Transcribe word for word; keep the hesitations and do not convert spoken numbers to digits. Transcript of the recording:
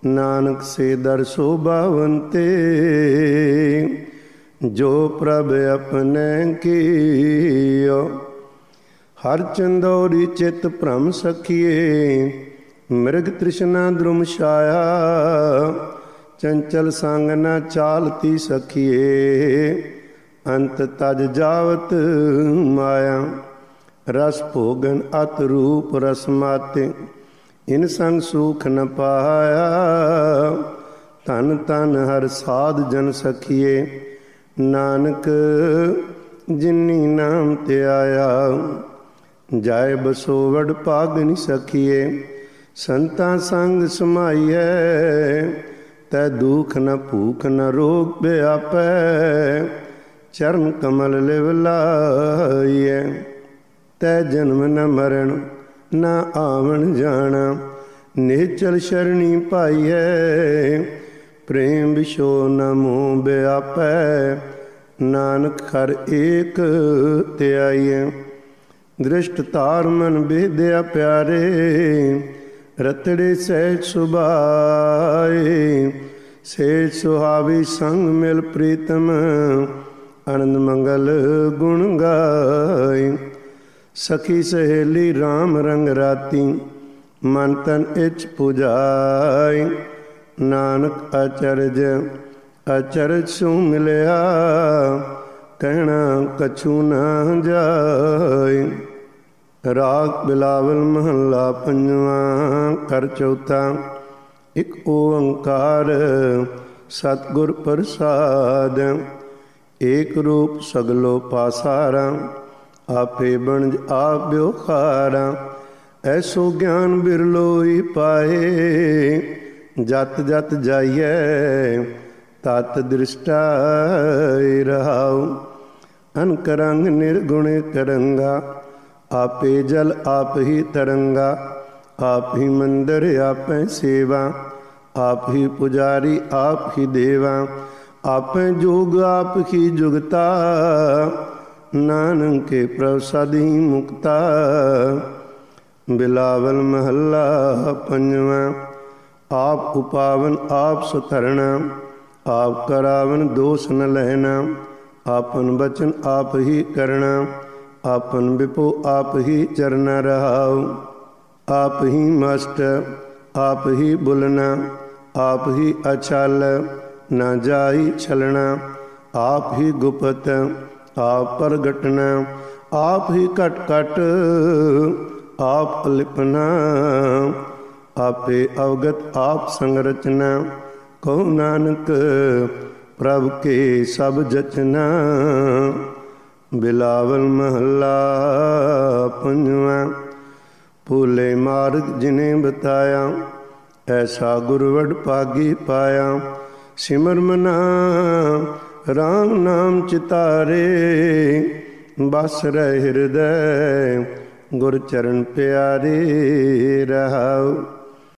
नानक से दर शोभावंते जो प्रभ अपने कियो। हर चंदौरी चित भ्रम सखिए मृग तृष्णा द्रुम छाया। चंचल संग न चालती सखिए अंत तज जावत माया। रस भोगन अत रूप रस माते इन संग सुख न पाया। धन धन हर साध जन सखिए नानक जिनी नाम ते आया। जाय बसो वड भागनि सखिए संतां संग समाइए। तै दुख न भूख न रोग व्यापै चरण कमल लिव लाइए। तै जन्म न मरण न आवन जाना निश्चल शरणी पाइए। प्रेम विशो न मोह व्यापै नानक हर एक त्याइए। दृष्ट तार मन बेदया प्यारे रतड़े सहज सुभाए। सेज सुहावी संग मिल प्रीतम आनंद मंगल गुण गाय। सखी सहेली राम रंग राती मन तन इच पुजाय। नानक अचरज अचरज सु मिलया कहना कछु न जाय। राग बिलावल महला पंजवा कर चौथा। एक ओंकार सतगुर प्रसाद। एक रूप सगलो पासारा आपे बनज आप ब्योखारा। ऐसो ज्ञान बिरलोई पाए जत जत जाइए तत दृष्टाई रहाऊ। अनक रंग निर्गुण करंगा आपे जल आप ही तरंगा। आप ही मंदिर आप सेवा आप ही पुजारी आप ही देवा। आप जोग आप ही जुगता नानक के प्रसाद ही मुक्ता। बिलावल महला पंजवा। आप उपावन आप सुधरना आप करावन दोष न लहना। आपन बचन आप ही करना आपन विपो आप ही चरना रहाओ। आप ही मस्त आप ही बुलना आप ही अछल न जाई छलना। आप ही गुप्त आप प्रगटना आप ही कट कट आप लिपना। आपे अवगत आप संरचना कहो नानक प्रभु के सब जचना। बिलावल महला पंजवा। भूले मार्ग जिने बताया ऐसा गुरवड पागी पाया। सिमर मना राम नाम चितारे बस रह हृदय गुर चरण प्यारे रहाओ।